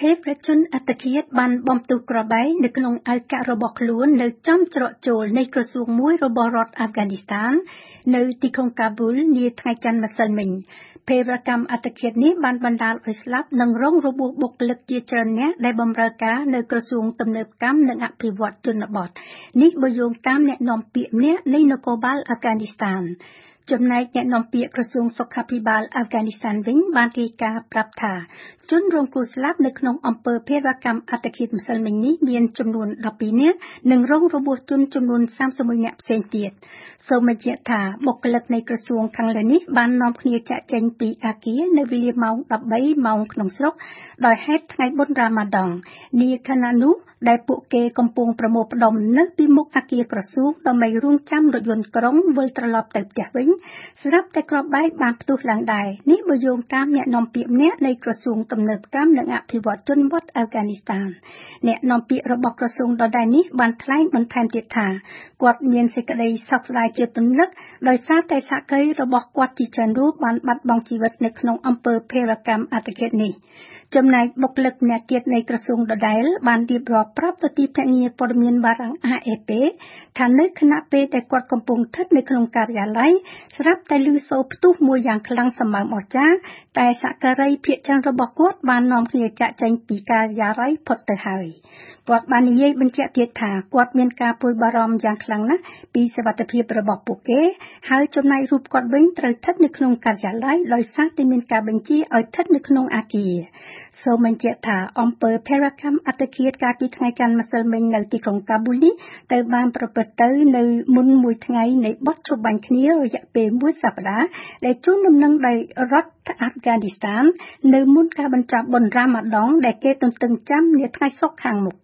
ភេទប្រជនអត្តឃាតបានបំផ្ទុះក្របែកនៅក្នុងអាវកាក់របស់ខ្លួននៅចំច្រកចូលនៃក្រសួងមួយរបស់រដ្ឋអាហ្វហ្គានីស្ថាននៅទីក្រុងកាប៊ូលនាថ្ងៃច័ន្ទម្សិលមិញភេរវកម្មអត្តឃាតនេះបានបណ្ដាលឲ្យស្លាប់និងរងរបួសបុគ្គលិកជាច្រើននាក់ដែលបម្រើការនៅក្រសួងទំនើបកម្មនិងអភិវឌ្ឍជនបទនេះបើយោងតាមអ្នកនាំពាក្យម្នាក់នៃនគរបាលអាហ្វហ្គានីស្ថានចំណែកអ្នកនាំពាក្យក្រសួងសុខាភិបាលអាហ្វហ្គានីស្ថានវិញបានរាយការណ៍ប្រាប់ថាជនរងគ្រោះស្លាប់នៅក្នុងអំពើភេរវកម្មអត្តឃាតម្សិលមិញនេះមានចំនួន12នាក់និងរងរបួសជនចំនួន31នាក់ផ្សេងទៀតសូមបញ្ជាក់ថាបុគ្គលិកនៃក្រសួងខាងលើនេះបាននាំគ្នាចាក់ចេញពីអគារនៅវេលាម៉ោង13ម៉ោងក្នុងស្រុកដោយហេតុថ្ងៃបុណ្យរ៉ាម៉ាដង់នាខណៈនោះដែលពួកគេកំពុងប្រមូលផ្ដុំនៅពីមុខអគារក្រសួងដើម្បីរង់ចាំរថយន្តក្រុងវិលត្រឡប់ទៅផ្ទះវិញស្រាប់តែគ្រាប់បែកបានផ្ទុះឡើងដែរនេះបើយោងតាមអ្នកនាំពាក្យម្នាក់នៃក្រសួងទំនើបកម្មនិងអភិវឌ្ឍជនបទអាហ្វហ្គានីស្ថានអ្នកនាំពាក្យរបស់ក្រសួងដដែលនេះបានថ្លែងបន្ថែមទៀតថាគាត់មានសេចក្តីសោកស្ដាយជាពន្លឹកដោយសារតែសហគ្រីរបស់គាត់ជាច្រើនរូបបានបាត់បង់ជីវិតនៅក្នុងអំពើភេរវកម្មអត្តឃាតនេះចំណែកបុគ្គលិកម្នាក់ទៀតនៃក្រសួងដដែលបានរៀបរាប់ប្រាប់ទៅទីភ្នាក់ងារព័ត៌មានបារាំង AFP ថានៅខណៈពេលដែលគាត់កំពុងស្ថិតនៅក្នុងការិយាល័យស្រាប់តែឮសូរផ្ទុះមួយយ៉ាងខ្លាំងសម្បើមអស្ចារ្យតែសហការីភាគច្រើនរបស់គាត់បាននាំគ្នាចាកចេញពីការិយាល័យផុតទៅហើយគាត់បាននិយាយបញ្ជាក់ទៀតថាគាត់មានការព្រួយបារម្ភយ៉ាងខ្លាំងណាស់ពីសុវត្ថិភាពរបស់ពួកគេហើយចំណែករូបគាត់វិញត្រូវស្ថិតនៅក្នុងការិយាល័យដោយសារតែមានការបញ្ជាឲ្យស្ថិតនៅក្នុងអគារសូមបញ្ជាក់ថាអំពើភេរវកម្មអត្តឃាតកាលពីថ្ងៃច័ន្ទម្សិលមិញនៅទីក្រុងកាប៊ូលនេះទៅបានប្រព្រឹត្តទៅនៅមុនមួយថ្ងៃនៃបទឈប់បាញ់គ្នារយៈពេលមួយសប្តាហ៍ដែលជូនដំណឹងដោយរដ្ឋអាហ្វហ្គានីស្ថាននៅមុនការបញ្ចប់បុណ្យរ៉ាម៉ាដង់ដែលគេទន្ទឹងចាំនាថ្ងៃសុក្រខាងមុខ